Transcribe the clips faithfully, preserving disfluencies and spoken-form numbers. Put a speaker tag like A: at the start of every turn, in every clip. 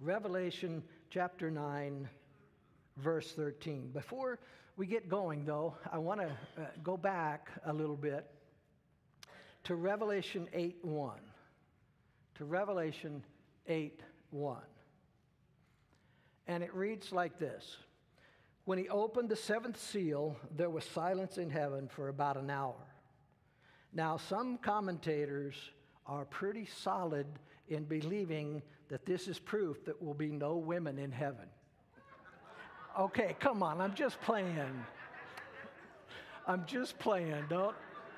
A: Revelation chapter nine, verse thirteen. Before we get going, though, I want to uh, go back a little bit to Revelation eight one. To Revelation eight one. And it reads like this. When he opened the seventh seal, there was silence in heaven for about an hour. Now, some commentators are pretty solid in believing that this is proof that there will be no women in heaven. Okay, come on, I'm just playing. I'm just playing, don't.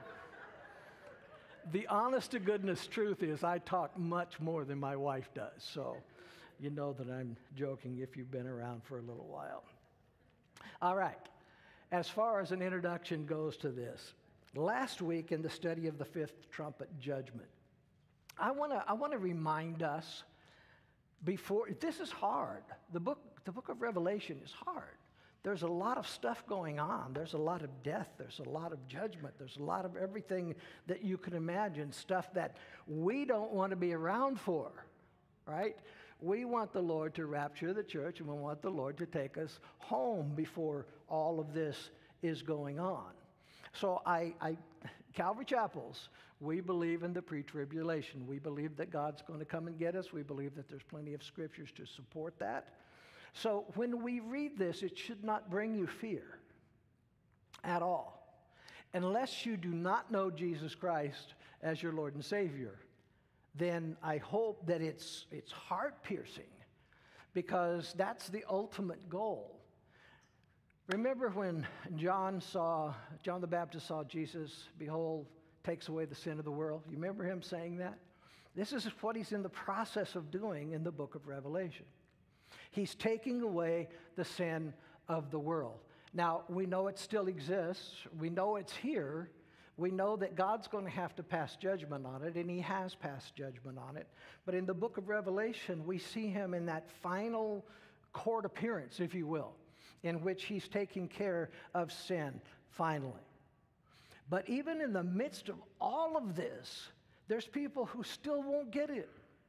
A: The honest to goodness truth is I talk much more than my wife does, so you know that I'm joking if you've been around for a little while. All right, as far as an introduction goes to this, last week in the study of the fifth trumpet judgment, I want to I want to remind us before, this is hard. The book, the book of Revelation is hard. There's a lot of stuff going on. There's a lot of death. There's a lot of judgment. There's a lot of everything that you can imagine, stuff that we don't want to be around for, right? We want the Lord to rapture the church, and we want the Lord to take us home before all of this is going on. So I, I Calvary Chapels, we believe in the pre-tribulation. We believe that God's going to come and get us. We believe that there's plenty of scriptures to support that. So when we read this, it should not bring you fear at all, unless you do not know Jesus Christ as your Lord and Savior. Then I hope that it's it's heart-piercing, because that's the ultimate goal. Remember when John saw, John the Baptist saw Jesus, behold, takes away the sin of the world? You remember him saying that? This is what he's in the process of doing in the book of Revelation. He's taking away the sin of the world. Now, we know it still exists. We know it's here. We know that God's going to have to pass judgment on it, and he has passed judgment on it. But in the book of Revelation, we see him in that final court appearance, if you will, in which he's taking care of sin finally. But even in the midst of all of this, there's people who still won't get it.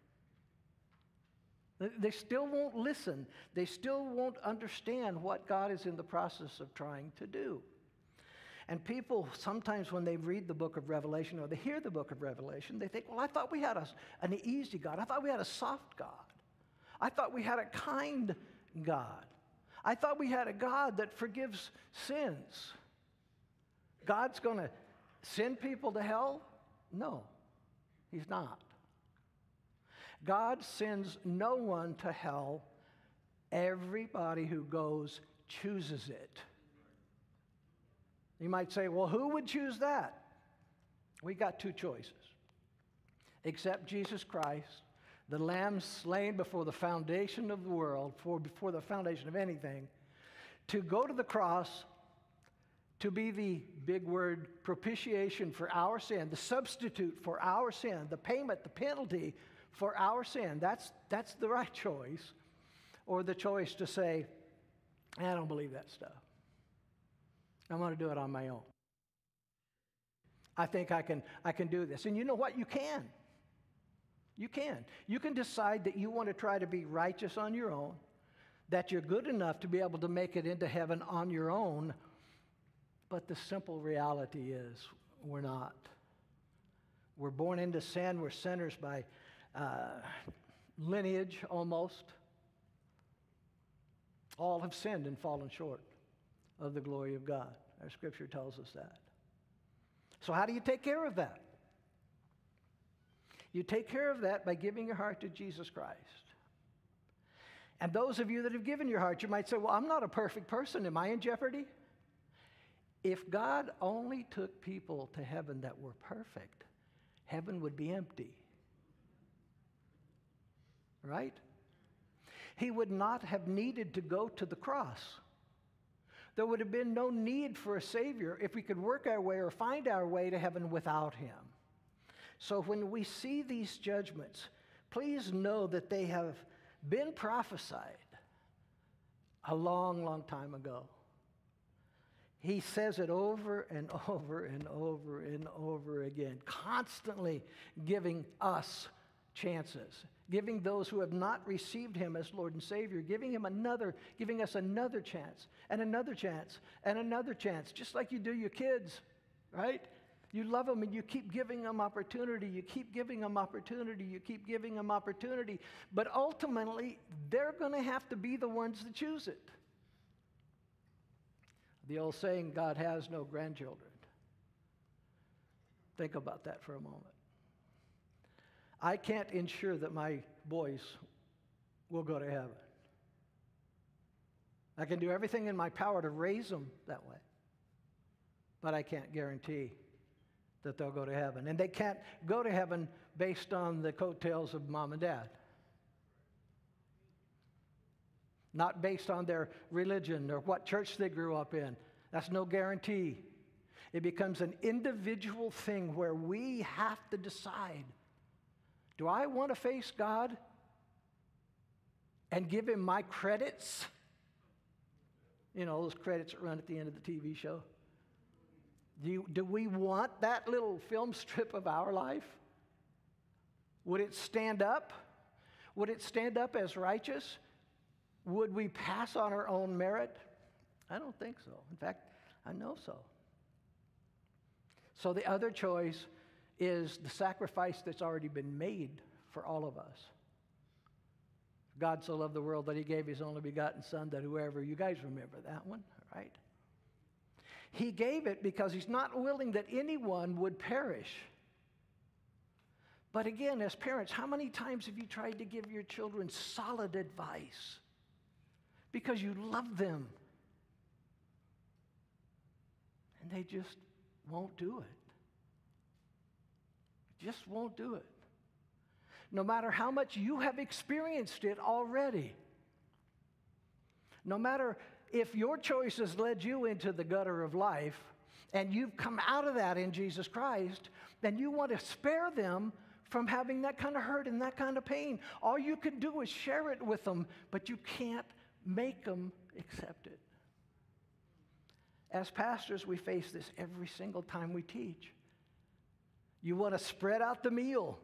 A: They still won't listen. They still won't understand what God is in the process of trying to do. And people, sometimes when they read the book of Revelation or they hear the book of Revelation, they think, well, I thought we had a, an easy God. I thought we had a soft God. I thought we had a kind God. I thought we had a God that forgives sins. God's going to send people to hell? No, he's not. God sends no one to hell. Everybody who goes chooses it. You might say, well, who would choose that? We got two choices. Accept Jesus Christ, the Lamb slain before the foundation of the world, for before the foundation of anything, to go to the cross, to be the big word propitiation for our sin, the substitute for our sin, the payment, the penalty for our sin. That's, that's the right choice. Or the choice to say, I don't believe that stuff. I'm going to do it on my own. I think I can, I can do this. And you know what? You can. You can. You can decide that you want to try to be righteous on your own, that you're good enough to be able to make it into heaven on your own. But the simple reality is we're not. We're born into sin. We're sinners by uh, lineage almost. All have sinned and fallen short of the glory of God. Our scripture tells us that. So how do you take care of that? You take care of that by giving your heart to Jesus Christ. And those of you that have given your heart, you might say, well, I'm not a perfect person. Am I in jeopardy? If God only took people to heaven that were perfect, heaven would be empty. Right? He would not have needed to go to the cross. There would have been no need for a Savior if we could work our way or find our way to heaven without him. So when we see these judgments, please know that they have been prophesied a long, long time ago. He says it over and over and over and over again, constantly giving us chances giving those who have not received him as Lord and Savior, giving him another, giving us another chance, and another chance, and another chance, just like you do your kids, right? You love them and you keep giving them opportunity, you keep giving them opportunity, you keep giving them opportunity, but ultimately, they're going to have to be the ones that choose it. The old saying, God has no grandchildren. Think about that for a moment. I can't ensure that my boys will go to heaven. I can do everything in my power to raise them that way, but I can't guarantee that they'll go to heaven. And they can't go to heaven based on the coattails of mom and dad. Not based on their religion or what church they grew up in. That's no guarantee. It becomes an individual thing where we have to decide, do I want to face God and give him my credits? You know, those credits that run at the end of the T V show. Do, you, do we want that little film strip of our life? Would it stand up? Would it stand up as righteous? Would we pass on our own merit? I don't think so. In fact, I know so. So the other choice is the sacrifice that's already been made for all of us. God so loved the world that he gave his only begotten son, that whoever, you guys remember that one, right? He gave it because he's not willing that anyone would perish. But again, as parents, how many times have you tried to give your children solid advice because you love them? And they just won't do it. Just won't do it. No matter how much you have experienced it already. No matter if your choices led you into the gutter of life and you've come out of that in Jesus Christ, then you want to spare them from having that kind of hurt and that kind of pain. All you can do is share it with them, but you can't make them accept it. As pastors, we face this every single time we teach. You want to spread out the meal.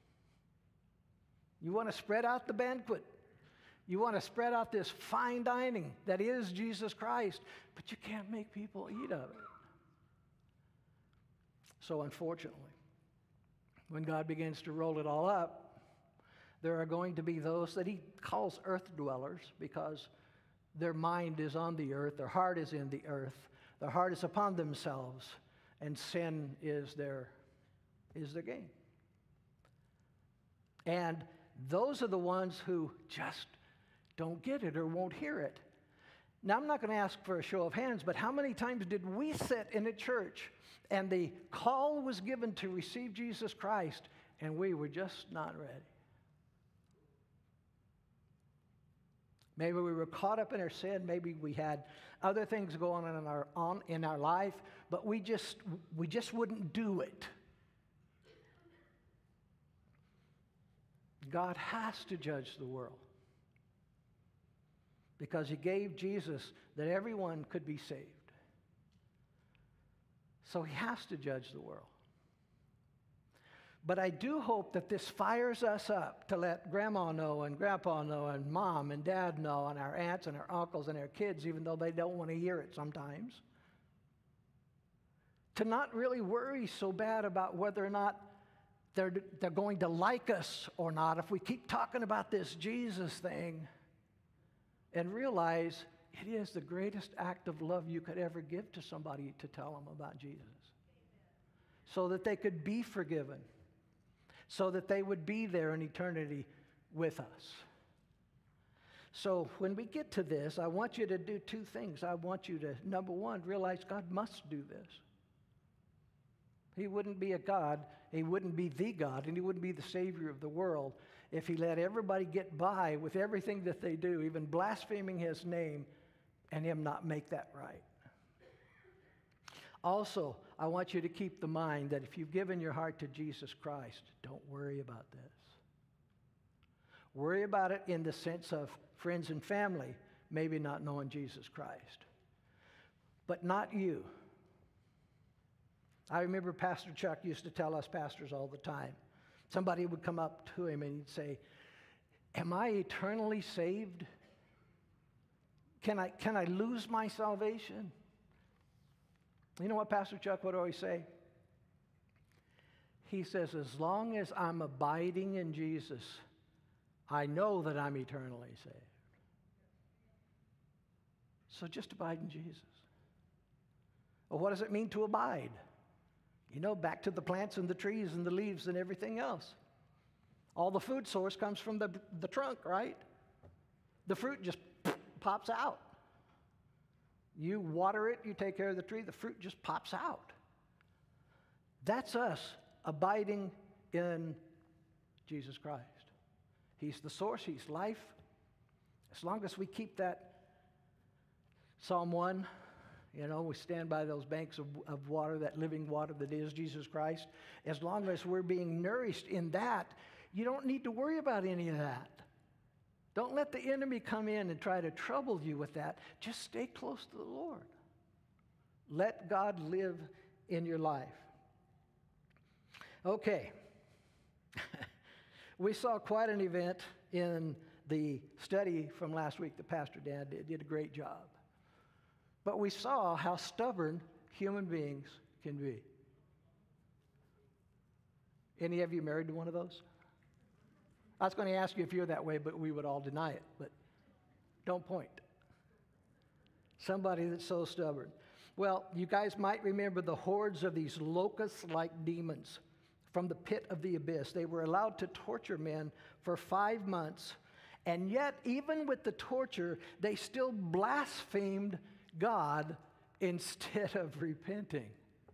A: You want to spread out the banquet. You want to spread out this fine dining that is Jesus Christ, but you can't make people eat of it. So unfortunately, when God begins to roll it all up, there are going to be those that he calls earth dwellers because their mind is on the earth, their heart is in the earth, their heart is upon themselves, and sin is their, is their game. And those are the ones who just don't get it or won't hear it. Now, I'm not going to ask for a show of hands, but how many times did we sit in a church and the call was given to receive Jesus Christ and we were just not ready? Maybe we were caught up in our sin. Maybe we had other things going on in our, on, in our life, but we just, we just wouldn't do it. God has to judge the world because he gave Jesus that everyone could be saved. So he has to judge the world. But I do hope that this fires us up to let grandma know and grandpa know and mom and dad know and our aunts and our uncles and our kids, even though they don't want to hear it sometimes, to not really worry so bad about whether or not they're, they're going to like us or not if we keep talking about this Jesus thing, and realize it is the greatest act of love you could ever give to somebody to tell them about Jesus. So that they could be forgiven. So that they would be there in eternity with us. So when we get to this, I want you to do two things. I want you to, number one, realize God must do this. He wouldn't be a God, he wouldn't be the God, and he wouldn't be the Savior of the world if he let everybody get by with everything that they do, even blaspheming his name, and him not make that right. Also, I want you to keep the mind that if you've given your heart to Jesus Christ, don't worry about this. Worry about it in the sense of friends and family maybe not knowing Jesus Christ, but not you. I remember Pastor Chuck used to tell us pastors all the time. Somebody would come up to him and he'd say, Am I eternally saved? Can I, can I lose my salvation? You know what Pastor Chuck would always say? He says, as long as I'm abiding in Jesus, I know that I'm eternally saved. So just abide in Jesus. Well, what does it mean to abide? You know, back to the plants and the trees and the leaves and everything else. All the food source comes from the, the trunk, right? The fruit just pops out. You water it, you take care of the tree, the fruit just pops out. That's us abiding in Jesus Christ. He's the source, He's life. As long as we keep that Psalm one, you know, we stand by those banks of, of water, that living water that is Jesus Christ. As long as we're being nourished in that, you don't need to worry about any of that. Don't let the enemy come in and try to trouble you with that. Just stay close to the Lord. Let God live in your life. Okay. We saw quite an event in the study from last week that Pastor Dan did. Did a great job. But we saw how stubborn human beings can be. Any of you married to one of those? I was going to ask you if you're that way, but we would all deny it. But don't point. Somebody that's so stubborn. Well, you guys might remember the hordes of these locust-like demons from the pit of the abyss. They were allowed to torture men for five months, and yet, even with the torture, they still blasphemed God instead of repenting.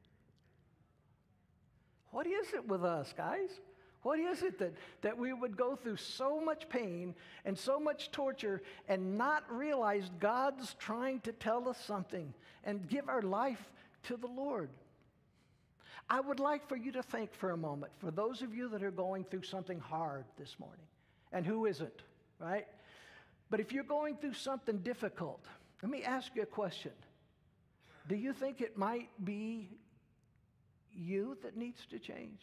A: What is it with us, guys? What is it that, that we would go through so much pain and so much torture and not realize God's trying to tell us something and give our life to the Lord? I would like for you to think for a moment, for those of you that are going through something hard this morning, and who isn't, right? But if you're going through something difficult, let me ask you a question. Do you think it might be you that needs to change?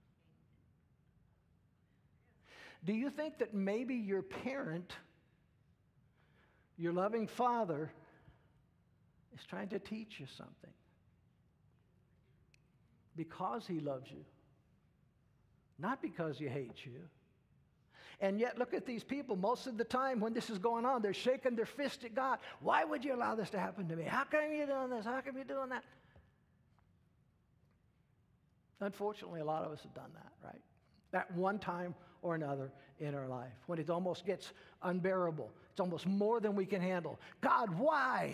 A: Do you think that maybe your parent, your loving father, is trying to teach you something? Because he loves you, not because he hates you. And yet, look at these people. Most of the time when this is going on, they're shaking their fist at God. Why would you allow this to happen to me? How come you're doing this? How come you're doing that? Unfortunately, a lot of us have done that, right? At one time or another in our life, when it almost gets unbearable. It's almost more than we can handle. God, why?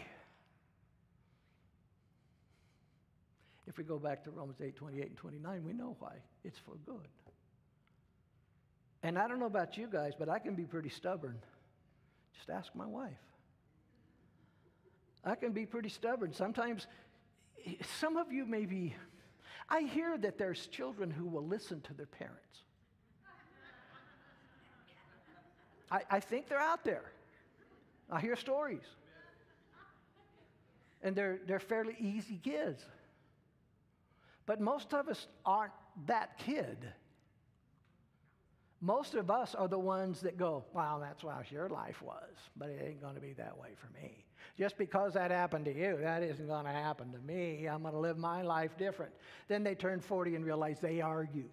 A: If we go back to Romans eight, twenty-eight and twenty-nine, we know why. It's for good. And I don't know about you guys, but I can be pretty stubborn. Just ask my wife. I can be pretty stubborn. Sometimes, some of you may be, I hear that there's children who will listen to their parents. I, I think they're out there. I hear stories. And they're, they're fairly easy kids. But most of us aren't that kid. Most of us are the ones that go, well, that's how your life was, but it ain't going to be that way for me. Just because that happened to you, that isn't going to happen to me. I'm going to live my life different. Then they turn forty and realize they are you.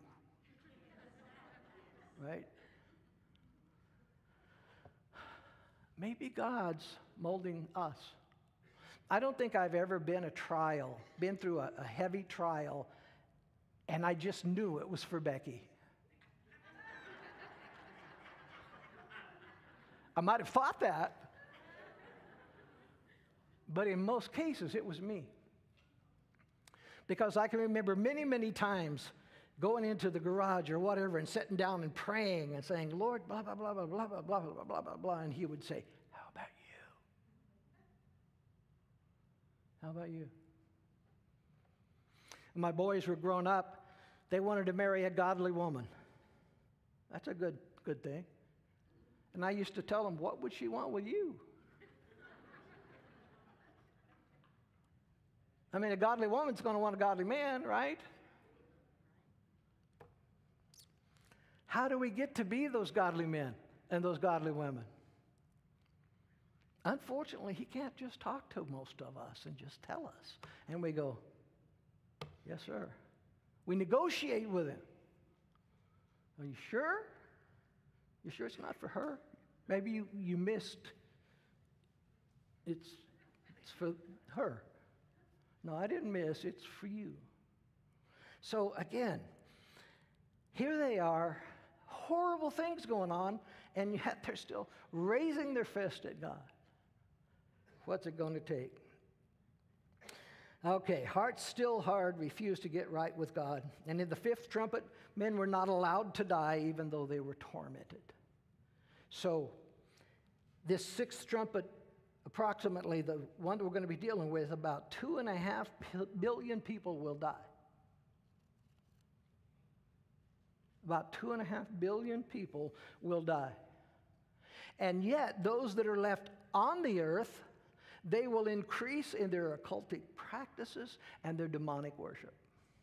A: Right? Maybe God's molding us. I don't think I've ever been a trial, been through a, a heavy trial, and I just knew it was for Becky. I might have thought that, but in most cases, it was me. Because I can remember many, many times going into the garage or whatever and sitting down and praying and saying, Lord, blah, blah, blah, blah, blah, blah, blah, blah, blah, blah, blah, and he would say, how about you? How about you? When my boys were growing up, they wanted to marry a godly woman. That's a good, good thing. And I used to tell them, what would she want with you? I mean, a godly woman's going to want a godly man, right? How do we get to be those godly men? and those godly women. Unfortunately, he can't just talk to most of us and just tell us. And we go, yes, sir. We negotiate with him. Are you sure? You sure it's not for her? Maybe you, you missed. It's, it's for her. No, I didn't miss. It's for you. So again, here they are, horrible things going on, and yet they're still raising their fist at God. What's it going to take? Okay, hearts still hard, refuse to get right with God. And in the fifth trumpet, men were not allowed to die even though they were tormented. So this sixth trumpet, approximately the one that we're going to be dealing with, about two and a half billion people will die. About two and a half billion people will die. And yet, those that are left on the earth, they will increase in their occultic practices and their demonic worship.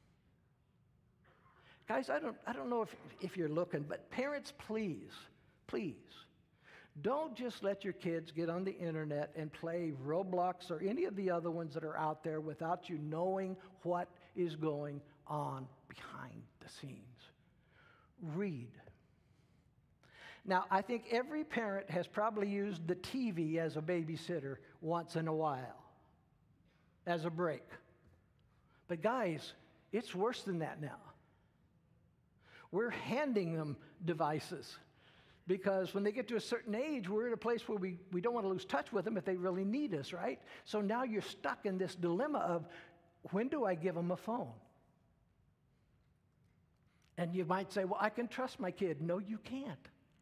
A: Guys, I don't, I don't know if, if you're looking, but parents, please, please, don't just let your kids get on the internet and play Roblox or any of the other ones that are out there without you knowing what is going on behind the scenes. Read. Now, I think every parent has probably used the T V as a babysitter once in a while, as a break. But guys, it's worse than that now. We're handing them devices because when they get to a certain age, we're in a place where we, we don't want to lose touch with them if they really need us, right? So now you're stuck in this dilemma of, when do I give them a phone? And you might say, well, I can trust my kid. No, you can't.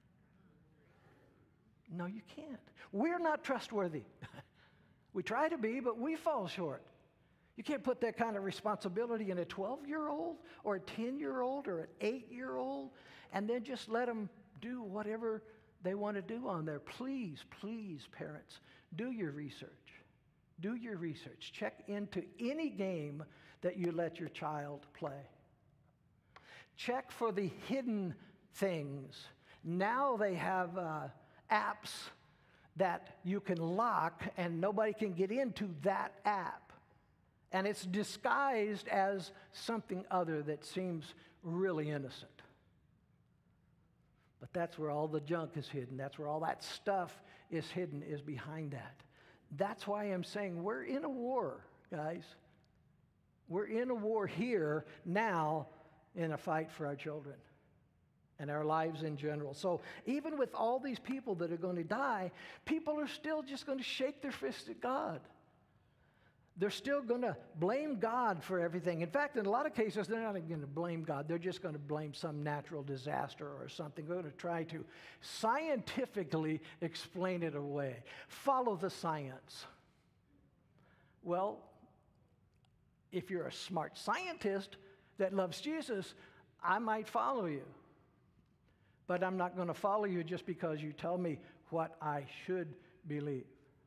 A: No, you can't. We're not trustworthy. We try to be, but we fall short. You can't put that kind of responsibility in a twelve-year-old or a ten-year-old or an eight-year-old and then just let them do whatever they want to do on there. Please, please, parents, do your research. Do your research. Check into any game that you let your child play. Check for the hidden things. Now they have uh, apps that you can lock and nobody can get into that app. And it's disguised as something other that seems really innocent. But that's where all the junk is hidden. That's where all that stuff is hidden, is behind that. That's why I'm saying we're in a war, guys. We're in a war here now, in a fight for our children and our lives in general. So even with all these people that are going to die, people are still just going to shake their fist at God. They're still going to blame God for everything. In fact, in a lot of cases, they're not going to blame God. They're just going to blame some natural disaster or something. They're going to try to scientifically explain it away. Follow the science. Well, if you're a smart scientist that loves Jesus, I might follow you. But I'm not going to follow you just because you tell me what I should believe.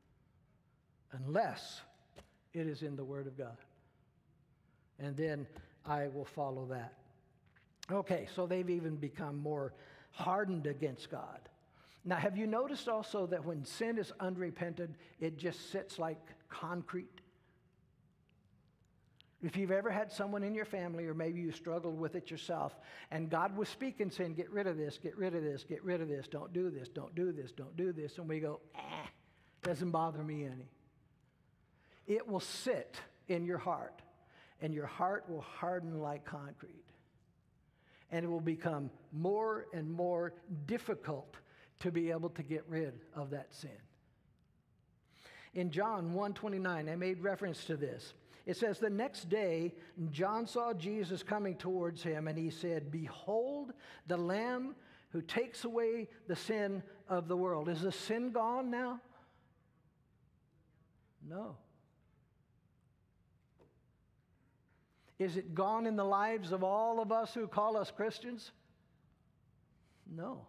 A: Unless it is in the Word of God. And then I will follow that. Okay, so they've even become more hardened against God. Now, have you noticed also that when sin is unrepented, it just sits like concrete? If you've ever had someone in your family, or maybe you struggled with it yourself, and God was speaking, saying, get rid of this, get rid of this, get rid of this, don't do this, don't do this, don't do this, and we go, eh, doesn't bother me any. It will sit in your heart, and your heart will harden like concrete. And it will become more and more difficult to be able to get rid of that sin. In John one twenty-nine, I made reference to this. It says, the next day, John saw Jesus coming towards him, and he said, behold, the Lamb who takes away the sin of the world. Is the sin gone now? No. Is it gone in the lives of all of us who call us Christians? No.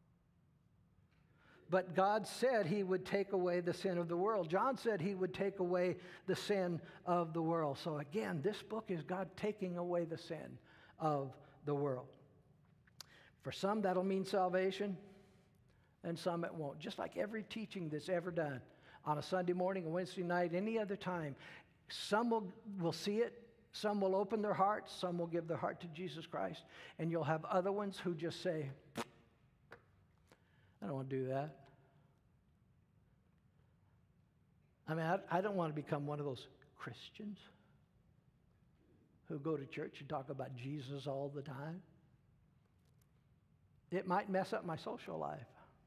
A: But God said he would take away the sin of the world. John said he would take away the sin of the world. So again, this book is God taking away the sin of the world. For some, that'll mean salvation. and some it won't. Just like every teaching that's ever done on a Sunday morning, a Wednesday night, any other time, some will, will see it, some will open their hearts, some will give their heart to Jesus Christ, and you'll have other ones who just say, I don't want to do that. I mean, I, I don't want to become one of those Christians who go to church and talk about Jesus all the time. It might mess up my social life.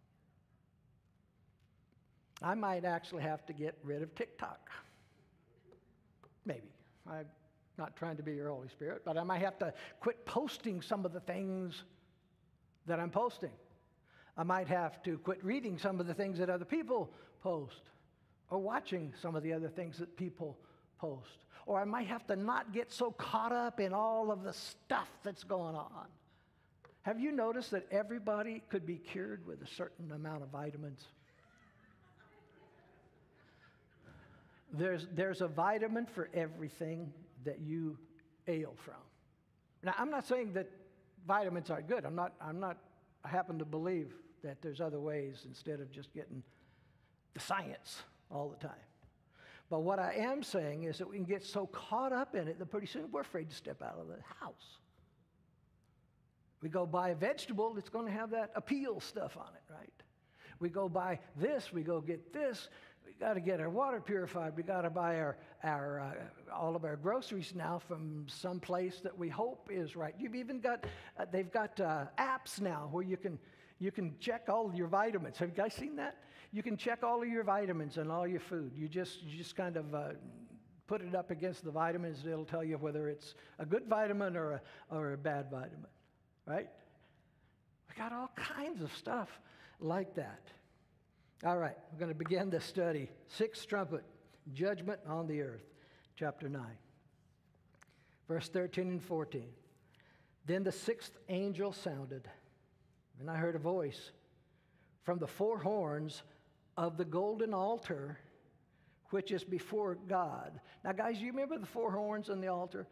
A: I might actually have to get rid of TikTok. Maybe. I'm not trying to be your Holy Spirit, but I might have to quit posting some of the things that I'm posting. I might have to quit reading some of the things that other people post, or watching some of the other things that people post. Or I might have to not get so caught up in all of the stuff that's going on. Have you noticed that everybody could be cured with a certain amount of vitamins? There's, there's a vitamin for everything that you ail from. Now, I'm not saying that vitamins aren't good. I'm not, I'm not, I happen to believe that there's other ways instead of just getting the science all the time. But what I am saying is that we can get so caught up in it that pretty soon we're afraid to step out of the house. We go buy a vegetable, it's going to have that appeal stuff on it, right? We go buy this, we go get this. We got to get our water purified. We got to buy our, our uh, all of our groceries now from some place that we hope is right. You've even got, uh, they've got uh, apps now where you can, you can check all of your vitamins. Have you guys seen that? You can check all of your vitamins and all your food. You just, you just kind of uh, put it up against the vitamins. It'll tell you whether it's a good vitamin or a, or a bad vitamin, right? We got all kinds of stuff like that. All right, we're going to begin this study. Sixth trumpet, judgment on the earth, chapter nine, verse thirteen and fourteen. Then the sixth angel sounded, and I heard a voice from the four horns of the golden altar, which is before God. Now, guys, you remember the four horns on the altar?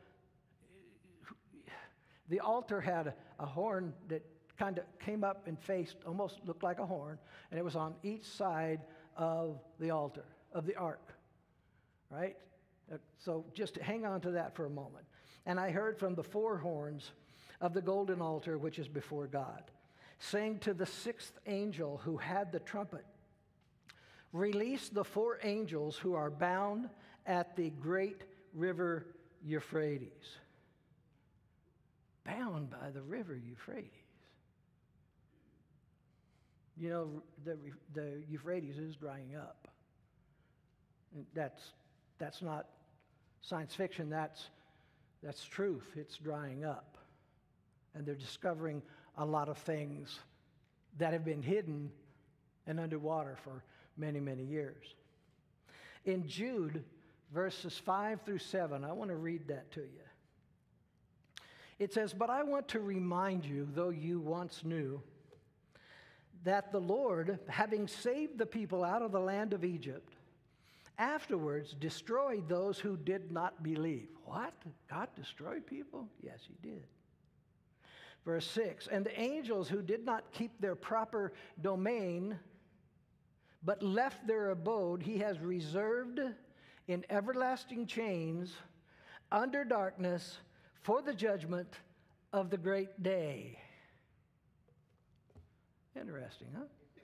A: The altar had a, a horn that kind of came up and faced, almost looked like a horn, and it was on each side of the altar, of the ark, right? Uh, so just hang on to that for a moment. And I heard from the four horns of the golden altar, which is before God, saying to the sixth angel who had the trumpet, release the four angels who are bound at the great river Euphrates. Bound by the river Euphrates. You know, the, the Euphrates is drying up. And that's, that's not science fiction, that's, that's truth. It's drying up. And they're discovering a lot of things that have been hidden and underwater for many, many years. In Jude, verses five through seven, I want to read that to you. It says, but I want to remind you, though you once knew, that the Lord, having saved the people out of the land of Egypt, afterwards destroyed those who did not believe. What? God destroyed people? Yes, he did. Verse six, and the angels who did not keep their proper domain, but left their abode, he has reserved in everlasting chains under darkness for the judgment of the great day. Interesting, huh?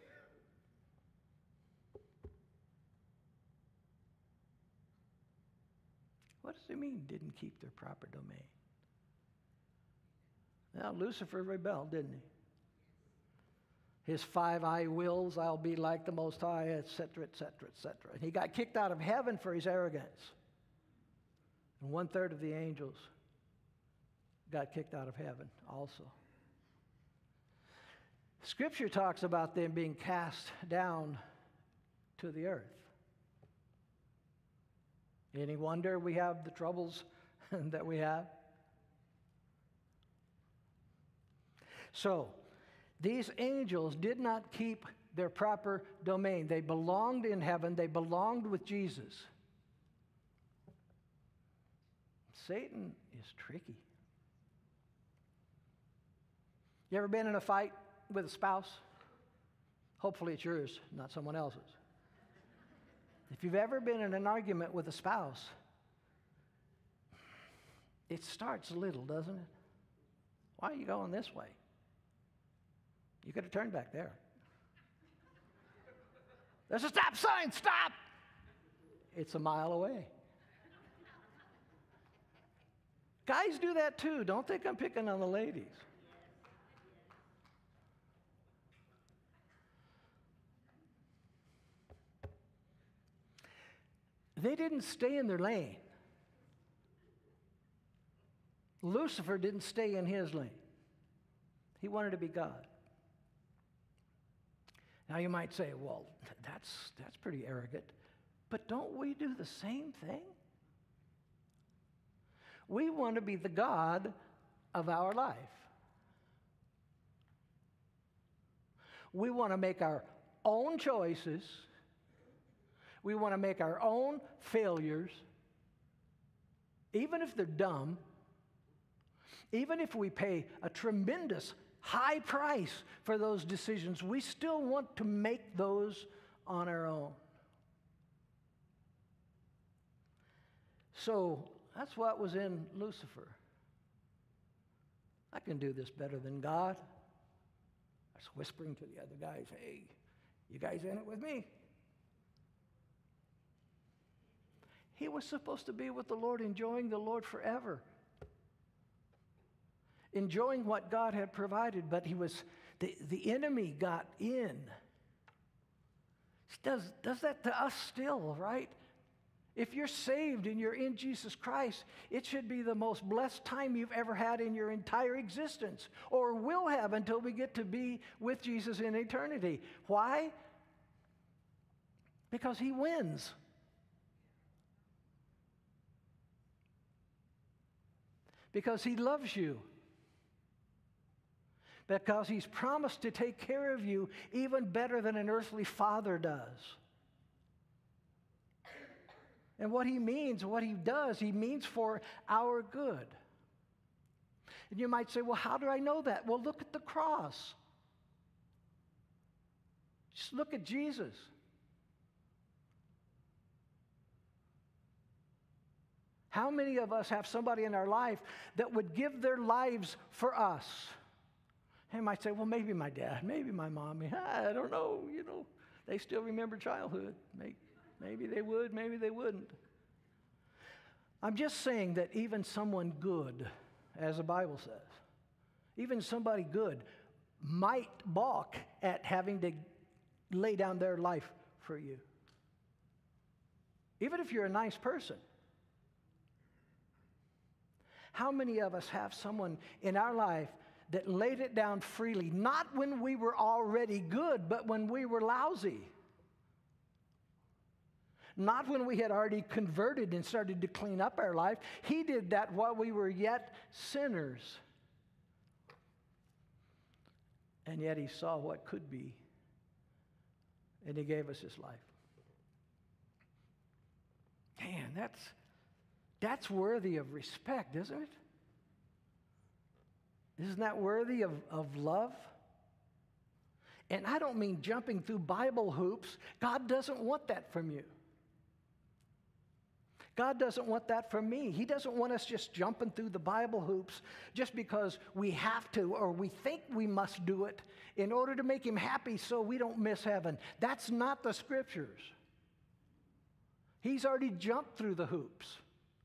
A: What does it mean, didn't keep their proper domain? Now, Lucifer rebelled, didn't he? His five I wills, I'll be like the Most High, et cetera, et cetera, et cetera. And he got kicked out of heaven for his arrogance. And one third of the angels got kicked out of heaven also. Scripture talks about them being cast down to the earth. Any wonder we have the troubles that we have? So, these angels did not keep their proper domain. They belonged in heaven. They belonged with Jesus. Satan is tricky. You ever been in a fight with a spouse? Hopefully it's yours, not someone else's. If you've ever been in an argument with a spouse, it starts little, doesn't it? Why are you going this way? You could have turned back there. There's a stop sign, stop! It's a mile away. Guys do that too. Don't think I'm picking on the ladies. They didn't stay in their lane. Lucifer didn't stay in his lane. He wanted to be God. Now you might say, well, that's, that's pretty arrogant. But don't we do the same thing? We want to be the God of our life. We want to make our own choices. We want to make our own failures, even if they're dumb, even if we pay a tremendous high price for those decisions, we still want to make those on our own. So that's what was in Lucifer. I can do this better than God. I was whispering to the other guys, hey, you guys in it with me? He was supposed to be with the Lord, enjoying the Lord forever. Enjoying what God had provided, but he was, the, the enemy got in. Does, does that to us still, right? If you're saved and you're in Jesus Christ, it should be the most blessed time you've ever had in your entire existence, or will have until we get to be with Jesus in eternity. Why? Because he wins. Because he loves you. Because he's promised to take care of you even better than an earthly father does. And what he means, what he does, he means for our good. And you might say, well, how do I know that? Well, look at the cross. Just look at Jesus. How many of us have somebody in our life that would give their lives for us? And you might say, well, maybe my dad, maybe my mom. I don't know, you know. They still remember childhood. Maybe they would, maybe they wouldn't. I'm just saying that even someone good, as the Bible says, even somebody good might balk at having to lay down their life for you. Even if you're a nice person. How many of us have someone in our life that laid it down freely, not when we were already good, but when we were lousy? Not when we had already converted and started to clean up our life. He did that while we were yet sinners. And yet he saw what could be, and he gave us his life. Man, that's... That's worthy of respect, isn't it? Isn't that worthy of, of love? And I don't mean jumping through Bible hoops. God doesn't want that from you. God doesn't want that from me. He doesn't want us just jumping through the Bible hoops just because we have to or we think we must do it in order to make him happy so we don't miss heaven. That's not the Scriptures. He's already jumped through the hoops.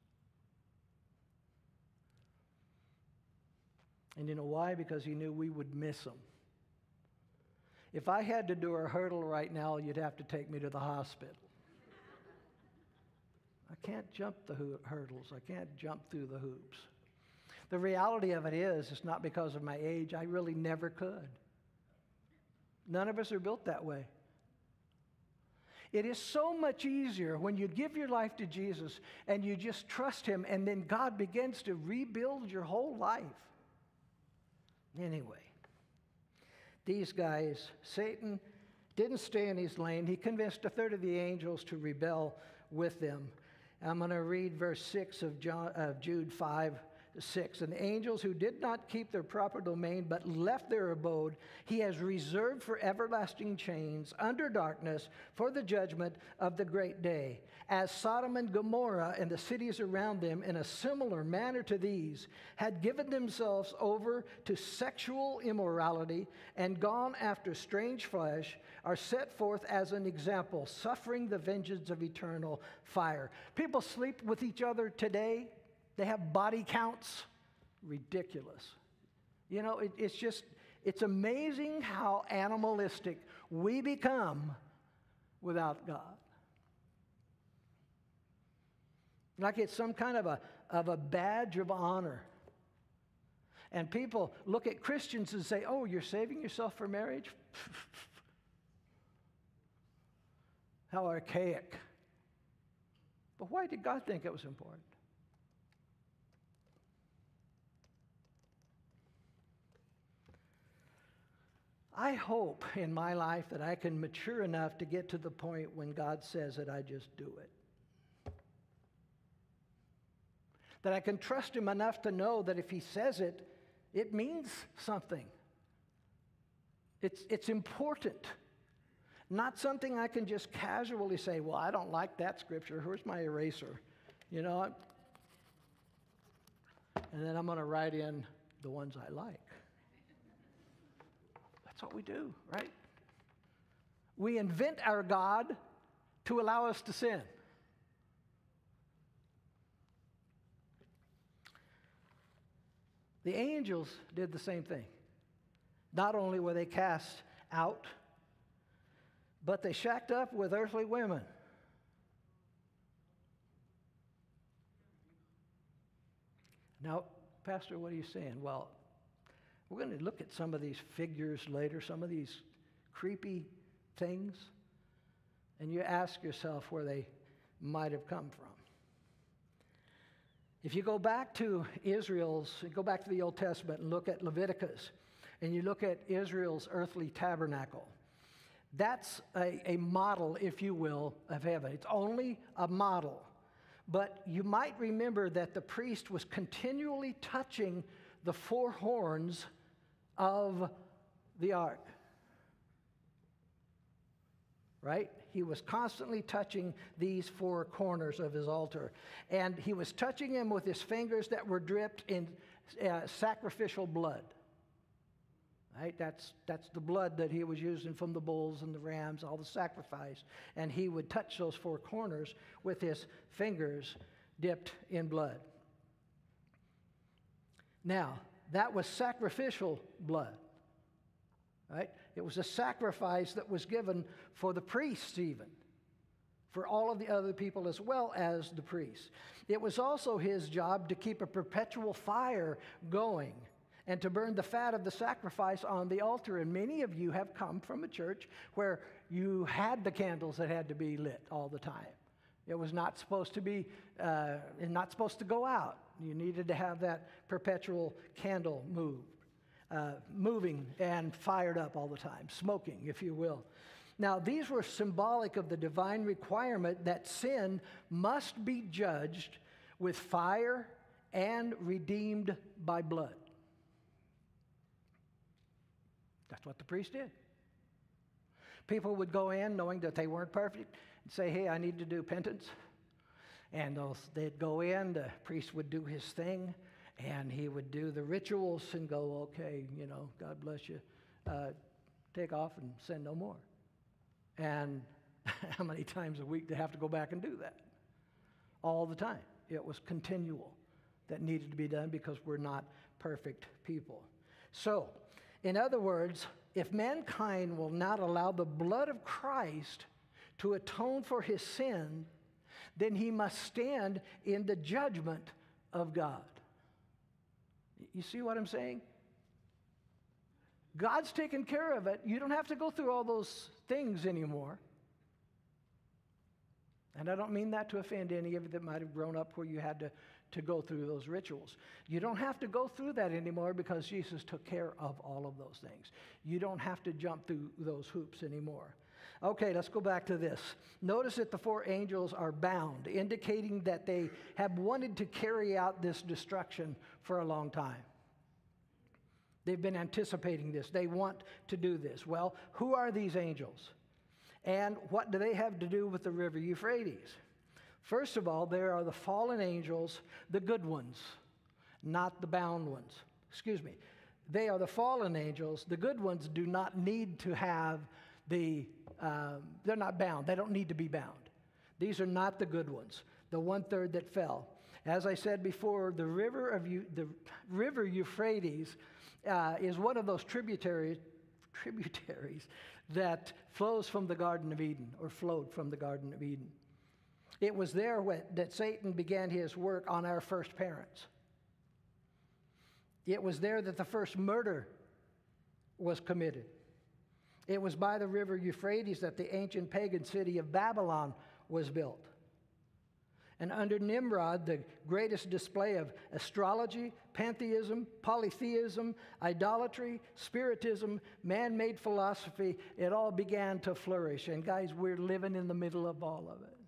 A: And you know why? Because he knew we would miss him. If I had to do a hurdle right now, you'd have to take me to the hospital. I can't jump the ho- hurdles. I can't jump through the hoops. The reality of it is, it's not because of my age. I really never could. None of us are built that way. It is so much easier when you give your life to Jesus and you just trust him, and then God begins to rebuild your whole life. Anyway, these guys, Satan didn't stay in his lane. He convinced a third of the angels to rebel with them. I'm going to read verse six of, John, of Jude five. six. And the angels who did not keep their proper domain but left their abode, he has reserved for everlasting chains under darkness for the judgment of the great day. As Sodom and Gomorrah and the cities around them, in a similar manner to these, had given themselves over to sexual immorality and gone after strange flesh, are set forth as an example, suffering the vengeance of eternal fire. People sleep with each other today. They have body counts. Ridiculous. You know, it, it's just, it's amazing how animalistic we become without God. Like it's some kind of a, of a badge of honor. And people look at Christians and say, oh, you're saving yourself for marriage? How archaic. But why did God think it was important? I hope in my life that I can mature enough to get to the point when God says it, I just do it. That I can trust him enough to know that if he says it, it means something. It's, it's important. Not something I can just casually say, well, I don't like that scripture. Where's my eraser? You know, and then I'm going to write in the ones I like. That's what we do, right? We invent our God to allow us to sin. The angels did the same thing. Not only were they cast out, but they shacked up with earthly women. Now, Pastor, what are you saying? Well, we're going to look at some of these figures later, some of these creepy things, and you ask yourself where they might have come from. If you go back to Israel's, go back to the Old Testament and look at Leviticus, and you look at Israel's earthly tabernacle, that's a, a model, if you will, of heaven. It's only a model. But you might remember that the priest was continually touching the four horns of the ark. Right? He was constantly touching these four corners of his altar. And he was touching them with his fingers that were dripped in uh, sacrificial blood. Right? That's, that's the blood that he was using from the bulls and the rams, all the sacrifice. And he would touch those four corners with his fingers dipped in blood. Now, that was sacrificial blood. Right? It was a sacrifice that was given for the priests even, for all of the other people as well as the priests. It was also his job to keep a perpetual fire going and to burn the fat of the sacrifice on the altar. And many of you have come from a church where you had the candles that had to be lit all the time. It was not supposed to be, uh, not supposed to go out. You needed to have that perpetual candle moved. Uh, moving and fired up all the time, smoking, if you will. Now, these were symbolic of the divine requirement that sin must be judged with fire and redeemed by blood. That's what the priest did. People would go in knowing that they weren't perfect and say, hey, I need to do penance. And they'd go in, the priest would do his thing, and he would do the rituals and go, okay, you know, God bless you. Uh, take off and sin no more. And how many times a week do they have to go back and do that? All the time. It was continual that needed to be done because we're not perfect people. So, in other words, if mankind will not allow the blood of Christ to atone for his sin, then he must stand in the judgment of God. You see what I'm saying? God's taken care of it. You don't have to go through all those things anymore. And I don't mean that to offend any of you that might have grown up where you had to, to go through those rituals. You don't have to go through that anymore because Jesus took care of all of those things. You don't have to jump through those hoops anymore. Okay, let's go back to this. Notice that the four angels are bound, indicating that they have wanted to carry out this destruction for a long time. They've been anticipating this. They want to do this. Well, who are these angels? And what do they have to do with the river Euphrates? First of all, there are the fallen angels, the good ones, not the bound ones. Excuse me. They are the fallen angels. The good ones do not need to have the, um, they're not bound. They don't need to be bound. These are not the good ones, the one-third that fell. As I said before, the river of Eu- the river Euphrates uh, is one of those tributaries, tributaries that flows from the Garden of Eden, or flowed from the Garden of Eden. It was there when, that Satan began his work on our first parents. It was there that the first murder was committed. It was by the river Euphrates that the ancient pagan city of Babylon was built. And under Nimrod, the greatest display of astrology, pantheism, polytheism, idolatry, spiritism, man-made philosophy, it all began to flourish. And guys, we're living in the middle of all of it.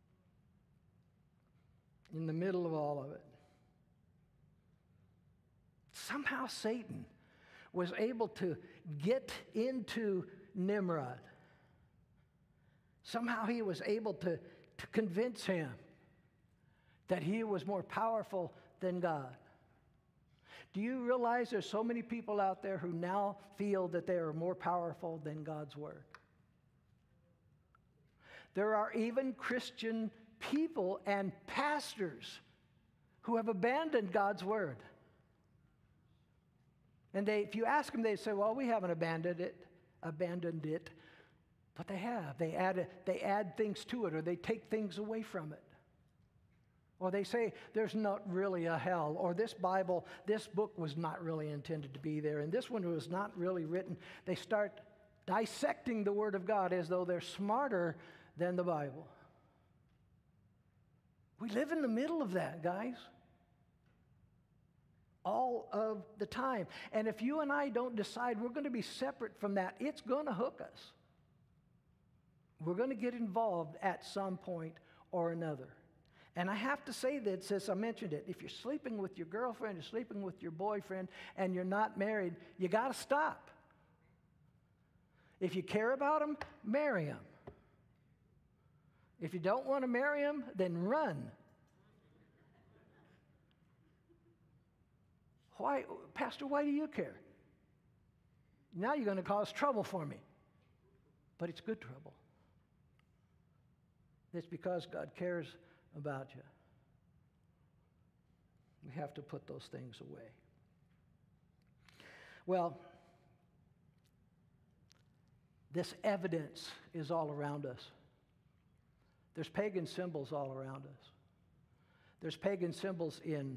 A: In the middle of all of it. Somehow Satan was able to get into Nimrod. Somehow he was able to, to convince him that he was more powerful than God. Do you realize there's so many people out there who now feel that they are more powerful than God's Word? There are even Christian people and pastors who have abandoned God's Word. And they, if you ask them, they say, well, we haven't abandoned it, abandoned it. But they have. They add, they add things to it, or they take things away from it. Or they say there's not really a hell, or this Bible, this book was not really intended to be there, and this one was not really written. They start dissecting the Word of God as though they're smarter than the Bible. We live in the middle of that, guys. All of the time. And if you and I don't decide we're going to be separate from that, it's going to hook us. We're going to get involved at some point or another. And I have to say that, since I mentioned it, if you're sleeping with your girlfriend, you're sleeping with your boyfriend, and you're not married, you got to stop. If you care about them, marry them. If you don't want to marry them, then run. Why, Pastor, why do you care? Now you're going to cause trouble for me. But it's good trouble. It's because God cares about you. We have to put those things away. Well, this evidence is all around us. There's pagan symbols all around us. There's pagan symbols in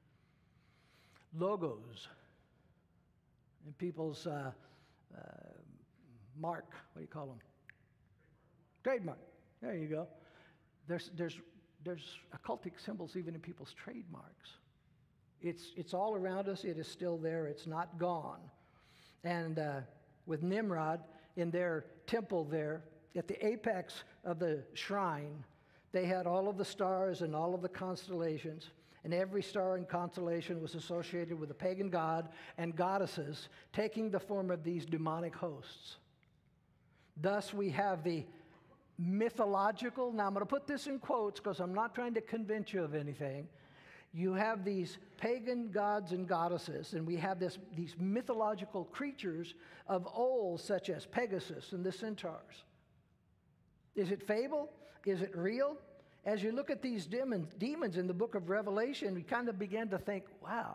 A: logos, in people's uh, uh, mark, what do you call them? Trademark. There you go. There's, there's, there's occultic symbols even in people's trademarks. It's, it's all around us. It is still there. It's not gone. And uh, with Nimrod, in their temple there, at the apex of the shrine, they had all of the stars and all of the constellations. And every star and constellation was associated with a pagan god and goddesses taking the form of these demonic hosts. Thus, we have the mythological, now I'm going to put this in quotes because I'm not trying to convince you of anything. You have these pagan gods and goddesses, and we have this, these mythological creatures of old, such as Pegasus and the centaurs. Is it fable? Is it real? As you look at these demons, demons in the book of Revelation, we kind of begin to think, wow,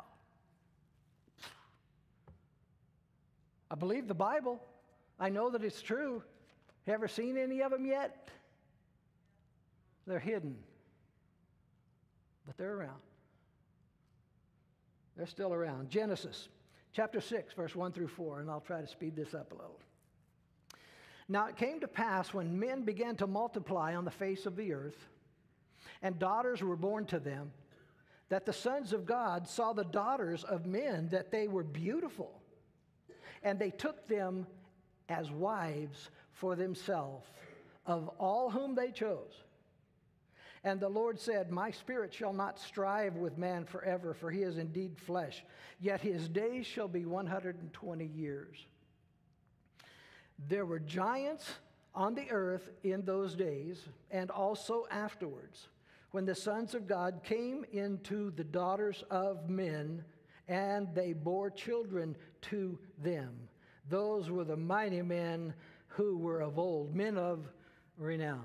A: I believe the Bible. I know that it's true. You ever seen any of them yet? They're hidden. But they're around. They're still around. Genesis chapter six, verse one through four, and I'll try to speed this up a little. Now it came to pass when men began to multiply on the face of the earth, and daughters were born to them, that the sons of God saw the daughters of men, that they were beautiful, and they took them as wives for themselves of all whom they chose. And the Lord said, my spirit shall not strive with man forever, for he is indeed flesh. Yet his days shall be one hundred twenty years. There were giants on the earth in those days, and also afterwards, when the sons of God came into the daughters of men, and they bore children to them. Those were the mighty men who were of old, men of renown.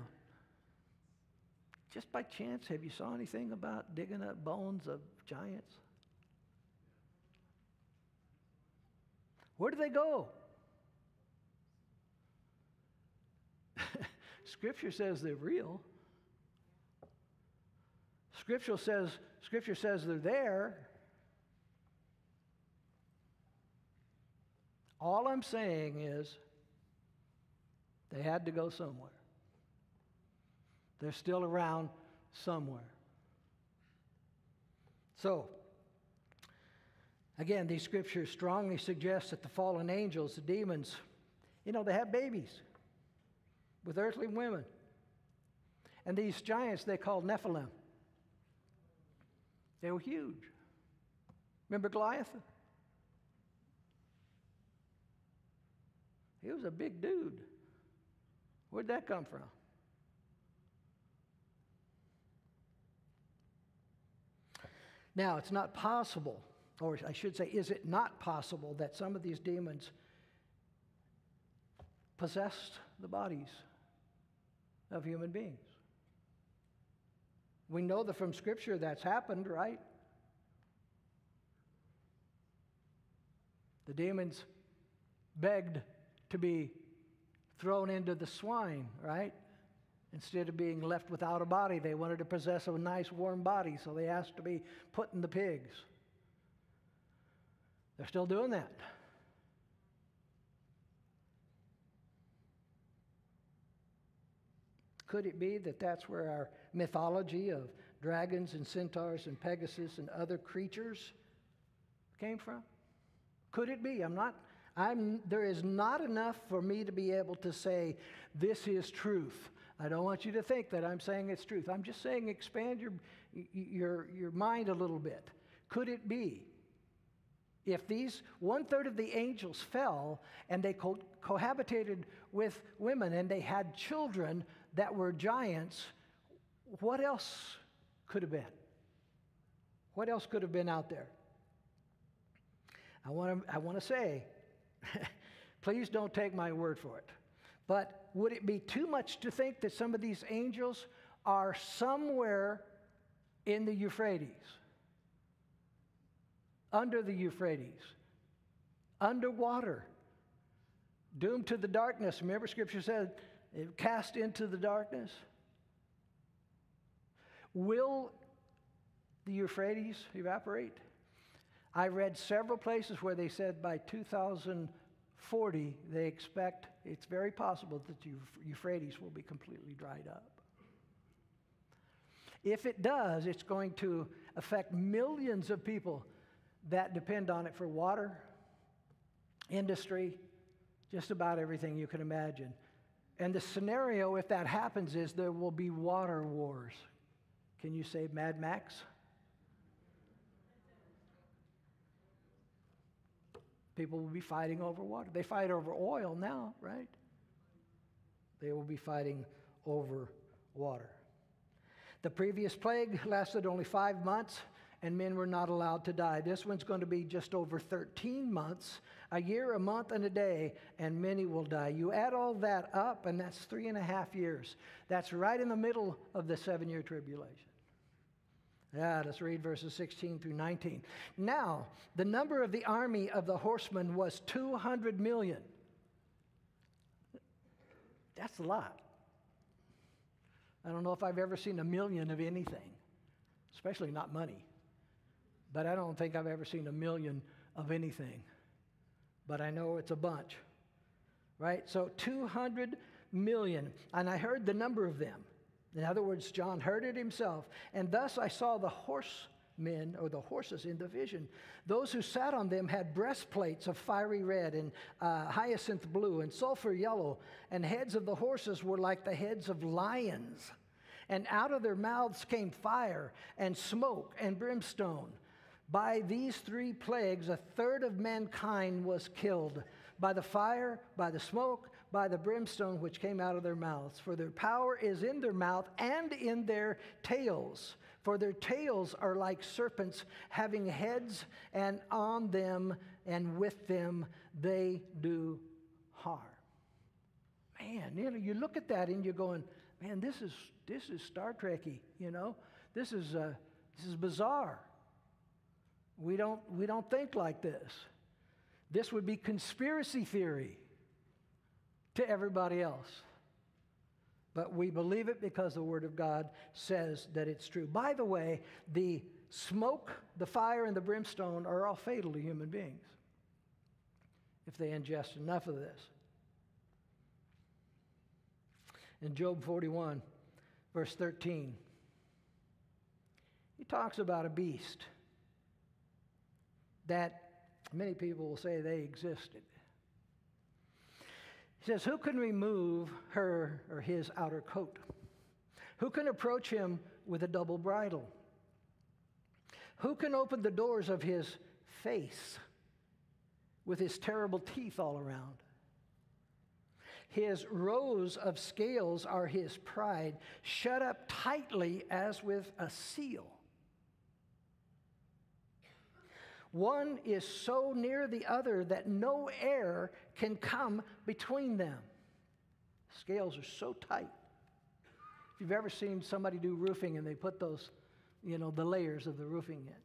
A: Just by chance, have you saw anything about digging up bones of giants? Where do they go? Scripture says they're real. Scripture says, Scripture says they're there. All I'm saying is they had to go somewhere. They're still around somewhere. So, again, these scriptures strongly suggest that the fallen angels, the demons, you know, they have babies with earthly women. And these giants they called Nephilim. They were huge. Remember Goliath? He was a big dude. Where'd that come from? Now, it's not possible, or I should say, is it not possible that some of these demons possessed the bodies of human beings? We know that from Scripture that's happened, right? The demons begged to be thrown into the swine, right? Instead of being left without a body, they wanted to possess a nice warm body, so they asked to be put in the pigs. They're still doing that. Could it be that that's where our mythology of dragons and centaurs and Pegasus and other creatures came from? Could it be? I'm not, I'm, there is not enough for me to be able to say, this is truth. I don't want you to think that I'm saying it's truth. I'm just saying expand your, your, your mind a little bit. Could it be, if these one-third of the angels fell and they co- cohabitated with women and they had children that were giants, what else could have been? What else could have been out there? I want to I want to say, please don't take my word for it. But would it be too much to think that some of these angels are somewhere in the Euphrates, under the Euphrates, underwater, doomed to the darkness? Remember, Scripture said, cast into the darkness. Will the Euphrates evaporate? I read several places where they said by two thousand forty, they expect, it's very possible that the Euphrates will be completely dried up. If it does, it's going to affect millions of people that depend on it for water, industry, just about everything you can imagine. And the scenario, if that happens, is there will be water wars. Can you say Mad Max? People will be fighting over water. They fight over oil now, right? They will be fighting over water. The previous plague lasted only five months, and men were not allowed to die. This one's going to be just over thirteen months, a year, a month, and a day, and many will die. You add all that up, and that's three and a half years. That's right in the middle of the seven-year tribulation. Yeah, let's read verses sixteen through nineteen. Now, the number of the army of the horsemen was two hundred million. That's a lot. I don't know if I've ever seen a million of anything, especially not money. But I don't think I've ever seen a million of anything. But I know it's a bunch, right? So two hundred million. And I heard the number of them. In other words, John heard it himself. And thus I saw the horse men, or the horses in the vision. Those who sat on them had breastplates of fiery red and uh, hyacinth blue and sulfur yellow, and heads of the horses were like the heads of lions. And out of their mouths came fire and smoke and brimstone. By these three plagues, a third of mankind was killed, by the fire, by the smoke, by the brimstone which came out of their mouths. For their power is in their mouth and in their tails. For their tails are like serpents, having heads, and on them and with them they do harm. Man, you know, you look at that and you're going, man, this is this is Star Trek-y, you know? This is uh, this is bizarre. We don't we don't think like this. This would be conspiracy theory to everybody else. But we believe it because the Word of God says that it's true. By the way, the smoke, the fire, and the brimstone are all fatal to human beings if they ingest enough of this. In Job forty-one, verse thirteen, he talks about a beast that many people will say they existed. He says, who can remove her or his outer coat? Who can approach him with a double bridle? Who can open the doors of his face with his terrible teeth all around? His rows of scales are his pride, shut up tightly as with a seal. One is so near the other that no air can come between them. Scales are so tight. If you've ever seen somebody do roofing and they put those, you know, the layers of the roofing in.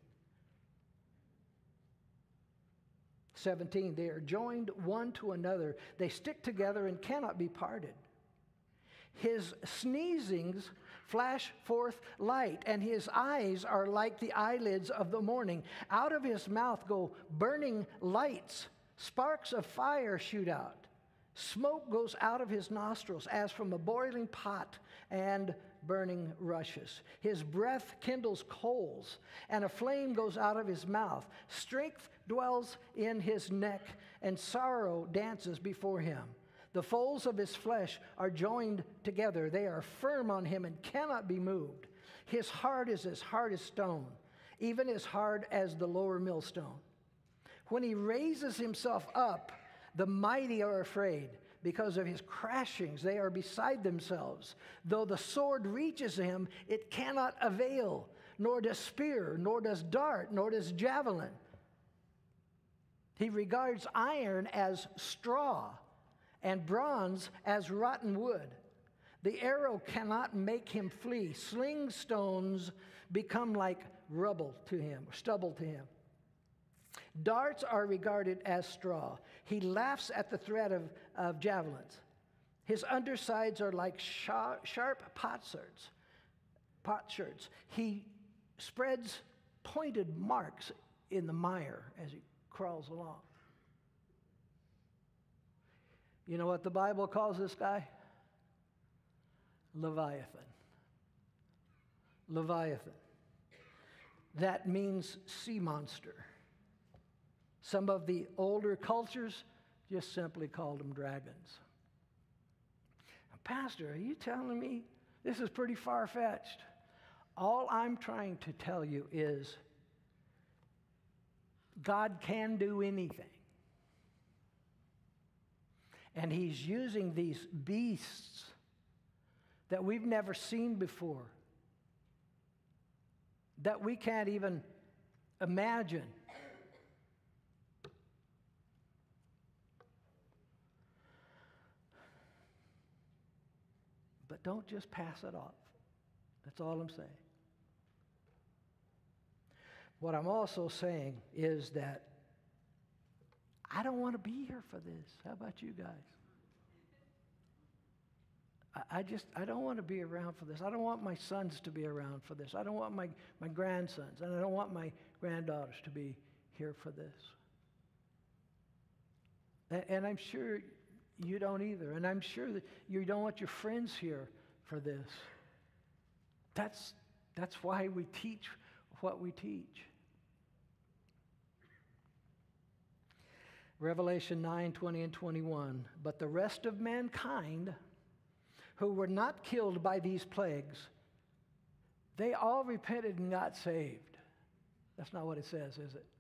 A: seventeen, they are joined one to another. They stick together and cannot be parted. His sneezings flash forth light, and his eyes are like the eyelids of the morning. Out of his mouth go burning lights. Sparks of fire shoot out. Smoke goes out of his nostrils as from a boiling pot and burning rushes. His breath kindles coals, and a flame goes out of his mouth. Strength dwells in his neck, and sorrow dances before him. The folds of his flesh are joined together. They are firm on him and cannot be moved. His heart is as hard as stone, even as hard as the lower millstone. When he raises himself up, the mighty are afraid. Because of his crashings, they are beside themselves. Though the sword reaches him, it cannot avail, nor does spear, nor does dart, nor does javelin. He regards iron as straw, and bronze as rotten wood. The arrow cannot make him flee. Sling stones become like rubble to him, or stubble to him. Darts are regarded as straw. He laughs at the threat of, of javelins. His undersides are like sharp, sharp potsherds. potsherds. He spreads pointed marks in the mire as he crawls along. You know what the Bible calls this guy? Leviathan. Leviathan. That means sea monster. Some of the older cultures just simply called them dragons. Pastor, are you telling me this is pretty far-fetched? All I'm trying to tell you is God can do anything. And he's using these beasts that we've never seen before, that we can't even imagine. But don't just pass it off. That's all I'm saying. What I'm also saying is that I don't want to be here for this. How about you guys? I, I just, I don't want to be around for this. I don't want my sons to be around for this. I don't want my, my grandsons, and I don't want my granddaughters to be here for this. And, and I'm sure you don't either. And I'm sure that you don't want your friends here for this. That's, that's why we teach what we teach. Revelation nine, twenty and twenty-one. But the rest of mankind who were not killed by these plagues, they all repented and got saved. That's not what it says, is it?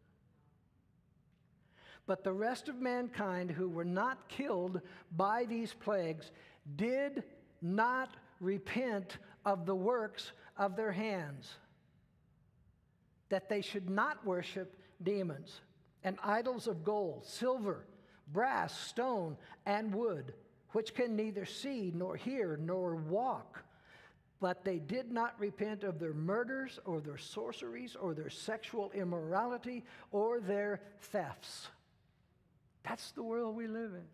A: But the rest of mankind who were not killed by these plagues did not repent of the works of their hands, that they should not worship demons and idols of gold, silver, brass, stone, and wood, which can neither see nor hear nor walk. But they did not repent of their murders or their sorceries or their sexual immorality or their thefts. That's the world we live in.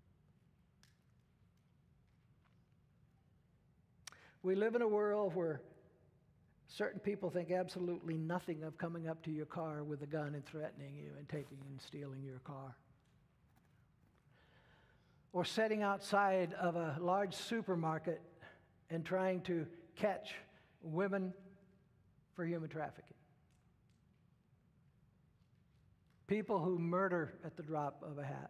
A: We live in a world where certain people think absolutely nothing of coming up to your car with a gun and threatening you and taking and stealing your car. Or sitting outside of a large supermarket and trying to catch women for human trafficking. People who murder at the drop of a hat.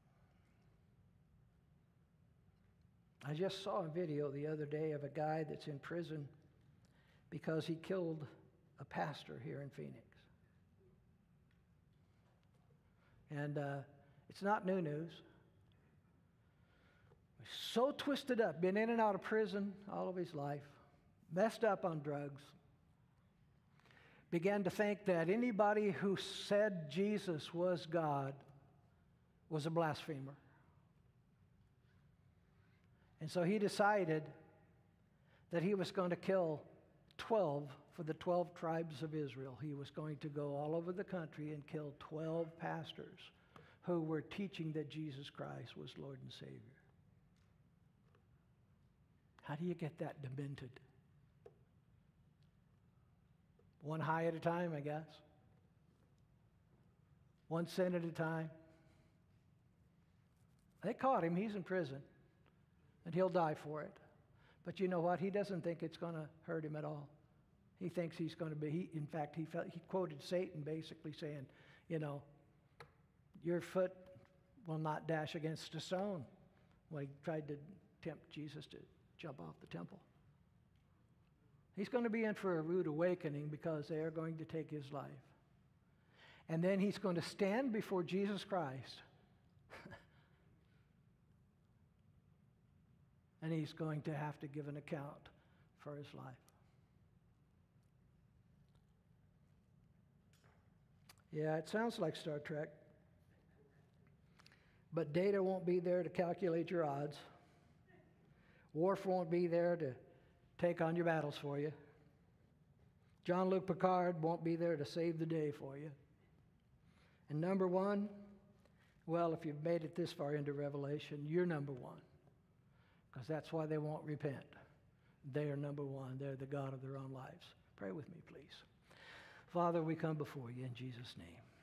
A: I just saw a video the other day of a guy that's in prison because he killed a pastor here in Phoenix. And uh, it's not new news. So twisted up, been in and out of prison all of his life, messed up on drugs, began to think that anybody who said Jesus was God was a blasphemer. And so he decided that he was going to kill twelve for the twelve tribes of Israel. He was going to go all over the country and kill twelve pastors who were teaching that Jesus Christ was Lord and Savior. How do you get that demented? One high at a time, I guess. One sin at a time. They caught him. He's in prison. And he'll die for it. But you know what? He doesn't think it's going to hurt him at all. He thinks he's going to be, he, in fact, he, felt, he quoted Satan basically saying, you know, your foot will not dash against a stone. When he tried to tempt Jesus to jump off the temple. He's going to be in for a rude awakening because they are going to take his life. And then he's going to stand before Jesus Christ. And he's going to have to give an account for his life. Yeah, it sounds like Star Trek. But data won't be there to calculate your odds. Worf won't be there to take on your battles for you. Jean-Luc Picard won't be there to save the day for you. And number one, well, if you've made it this far into Revelation, you're number one. Because that's why they won't repent. They are number one. They're the God of their own lives. Pray with me, please. Father, we come before you in Jesus' name.